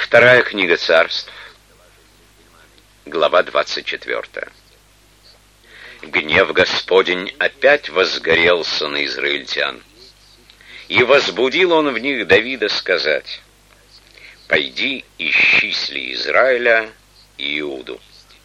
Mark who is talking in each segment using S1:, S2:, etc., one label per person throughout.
S1: Вторая книга Царств, глава 24. Гнев Господень опять возгорелся на израильтян, и возбудил он в них Давида сказать: «Пойди, исчисли Израиля и Иуду».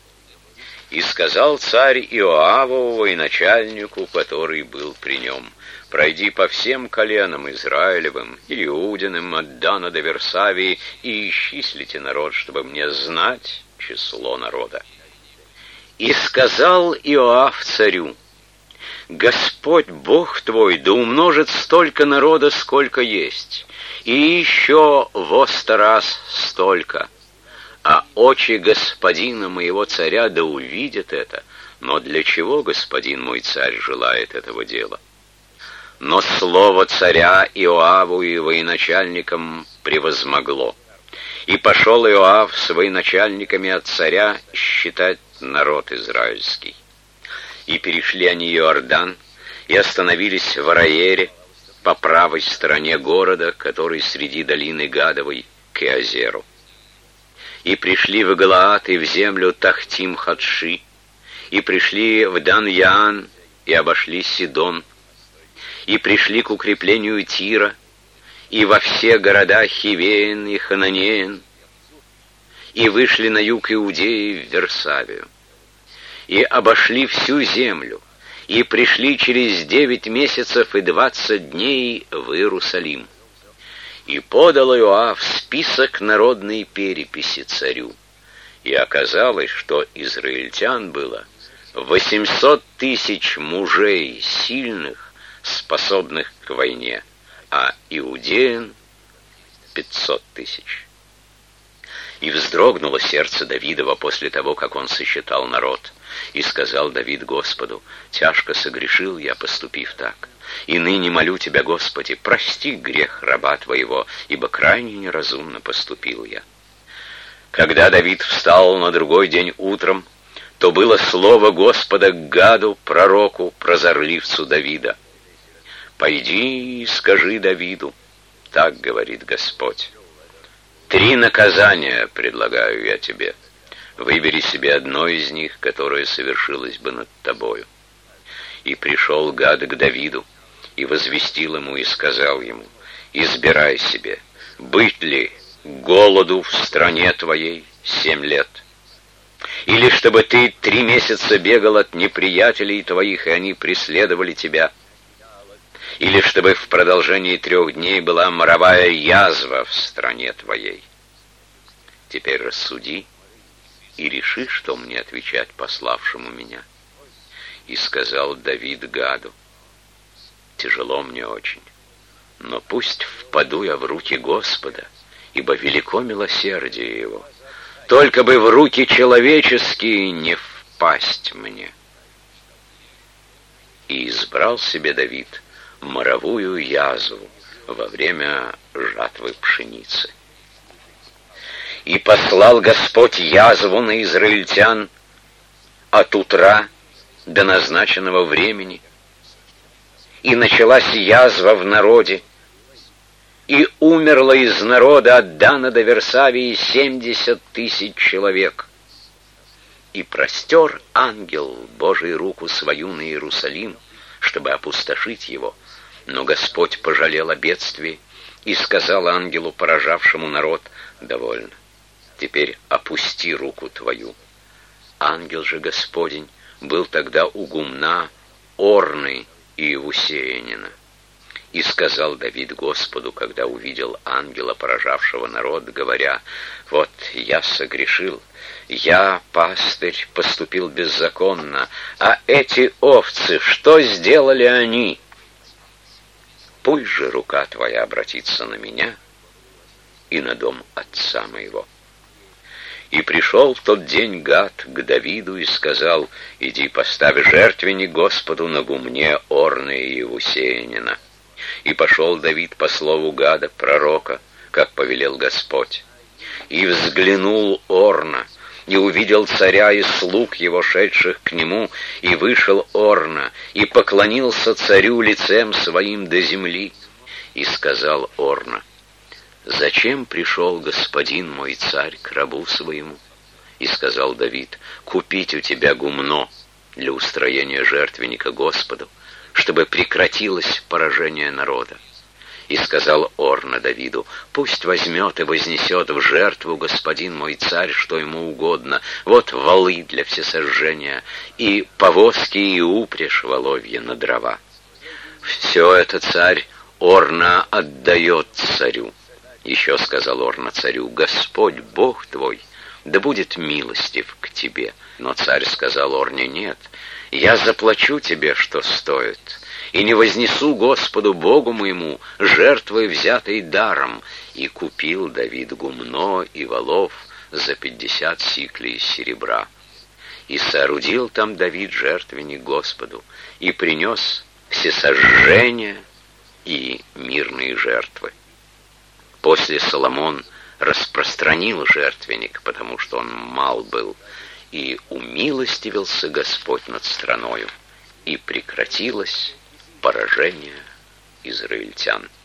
S1: И сказал царь Иоаву военачальнику, который был при нем: «Пройди по всем коленам Израилевым и Иудиным от Дана до Версавии и исчислите народ, чтобы мне знать число народа». И сказал Иоав царю: «Господь Бог твой да умножит столько народа, сколько есть, и еще во 100 раз столько. А очи господина моего царя да увидят это. Но для чего господин мой царь желает этого дела?» Но слово царя Иоаву и военачальникам превозмогло. И пошел Иоав с военачальниками от царя считать народ израильский. И перешли они Иордан, и остановились в Араере, по правой стороне города, который среди долины Гадовой, к Иозеру. И пришли в Галаад и в землю Тахтим-Хадши, и пришли в Дан-Яан, и обошли Сидон, и пришли к укреплению Тира, и во все города Хивеен и Хананеен, и вышли на юг Иудеи в Версавию, и обошли всю землю, и пришли через 9 месяцев и 20 дней в Иерусалим. И подал Иоав список народной переписи царю, и оказалось, что израильтян было 800 тысяч мужей сильных, способных к войне, а иудеян 500 тысяч. И вздрогнуло сердце Давидова после того, как он сосчитал народ. И сказал Давид Господу: «Тяжко согрешил я, поступив так. И ныне молю Тебя, Господи, прости грех раба Твоего, ибо крайне неразумно поступил я». Когда Давид встал на другой день утром, то было слово Господа к Гаду, пророку, прозорливцу Давида: «Пойди и скажи Давиду, так говорит Господь, 3 наказания предлагаю я тебе. Выбери себе одно из них, которое совершилось бы над тобою». И пришел Гад к Давиду, и возвестил ему, и сказал ему: «Избирай себе, быть ли голоду в стране твоей 7 лет, или чтобы ты 3 месяца бегал от неприятелей твоих, и они преследовали тебя, или чтобы в продолжении 3 дней была моровая язва в стране твоей. Теперь рассуди и реши, что мне отвечать пославшему меня». И сказал Давид Гаду: «Тяжело мне очень, но пусть впаду я в руки Господа, ибо велико милосердие Его. Только бы в руки человеческие не впасть мне». И избрал себе Давид моровую язву во время жатвы пшеницы. И послал Господь язву на израильтян от утра до назначенного времени, и началась язва в народе, и умерло из народа от Дана до Версавии 70 тысяч человек. И простер ангел Божий руку свою на Иерусалим, чтобы опустошить его, но Господь пожалел о бедствии и сказал ангелу, поражавшему народ: «Довольно, теперь опусти руку твою». Ангел же Господень был тогда у гумна Орны и Иевусеянина. И сказал Давид Господу, когда увидел ангела, поражавшего народ, говоря: «Вот я согрешил, я, пастырь, поступил беззаконно, а эти овцы, что сделали они? Пусть же рука твоя обратится на меня и на дом отца моего». И пришел в тот день Гад к Давиду и сказал: «Иди, поставь жертвенник Господу на гумне Орны и Иевусеянина». И пошел Давид по слову Гада, пророка, как повелел Господь. И взглянул Орна, и увидел царя и слуг его, шедших к нему, и вышел Орна, и поклонился царю лицем своим до земли. И сказал Орна: «Зачем пришел господин мой царь к рабу своему?» И сказал Давид: «Купить у тебя гумно для устроения жертвенника Господу, чтобы прекратилось поражение народа». И сказал Орна Давиду: «Пусть возьмет и вознесет в жертву господин мой царь, что ему угодно. Вот валы для всесожжения, и повозки, и упряжь воловья на дрова». Все это царь Орна отдает царю. Еще сказал Орна царю: «Господь Бог твой да будет милостив к тебе». Но царь сказал Орне: «Нет, я заплачу тебе, что стоит, и не вознесу Господу Богу моему жертвы, взятой даром». И купил Давид гумно и волов за 50 сиклей серебра. И соорудил там Давид жертвенник Господу, и принес всесожжения и мирные жертвы. После Соломон распространил жертвенник, потому что он мал был, и умилостивился Господь над страною, и прекратилось поражение израильтян.